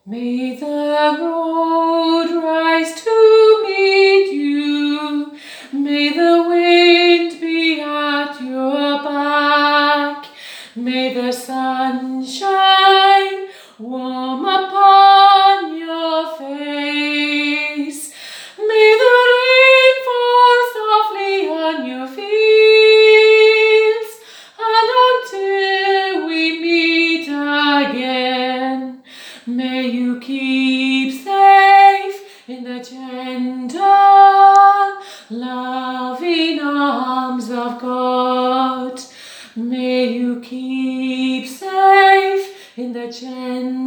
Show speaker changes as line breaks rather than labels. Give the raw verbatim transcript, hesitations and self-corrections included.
May the road rise to meet you. May the wind be at your back. May the sun shine warm upon your face. May the rain fall softly on your fields. And until we meet again, may you keep safe in the gentle, loving arms of God. May you keep safe in the gentle,